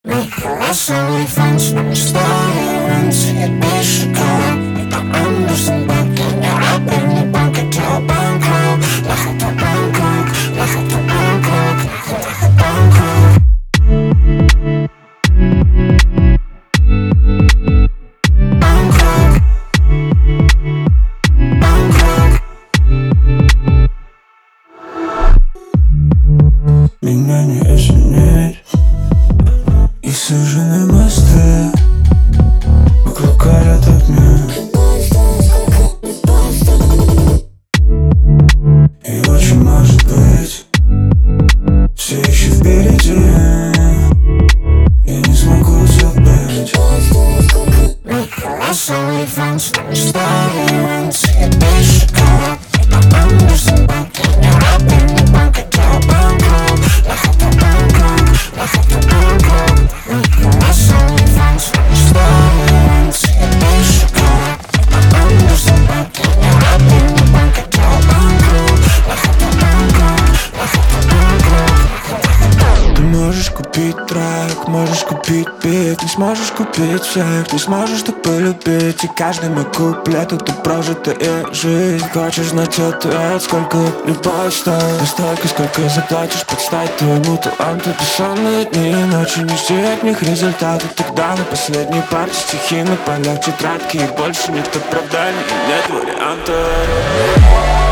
Хороший фанч, но мечтаю раньше и без шоколад. Это Андерсон, Бак, я не рэпер, не банк, я делаю Бангкок. Я хочу Бангкок, я хочу Бангкок, я хочу Бангкок. Бангкок, Бангкок. Меня не изменить. И сужены мосты вокруг горят огня. И очень может быть все еще впереди. Я не смогу забыть. Хороший реванш, но мечтаю раньше и без шоколад. Это Андерсон, Бак, я не рэпер, не банк, я делаю Бангкок. Я хочу Бангкок, я хочу Бангкок. Хороший реванш, но мечтаю раньше и без шоколад. Это Андерсон, Бак, я не рэпер, не банк, я делаю Бангкок. Я хочу Бангкок, я хочу Бангкок. Ты можешь купить трек, можешь купить бит, не сможешь купить всех, не сможешь так полюбить. И каждый мой куплет — это прожитая жизнь. Хочешь знать ответ, сколько любовь стоит? Не столько, сколько заплатишь подстать твоему таланту. Бессонные дни и ночи, не жди от них результаты. Тогда на последней паре стихи на полях тетрадки. И больше нет оправданий, нет вариантов.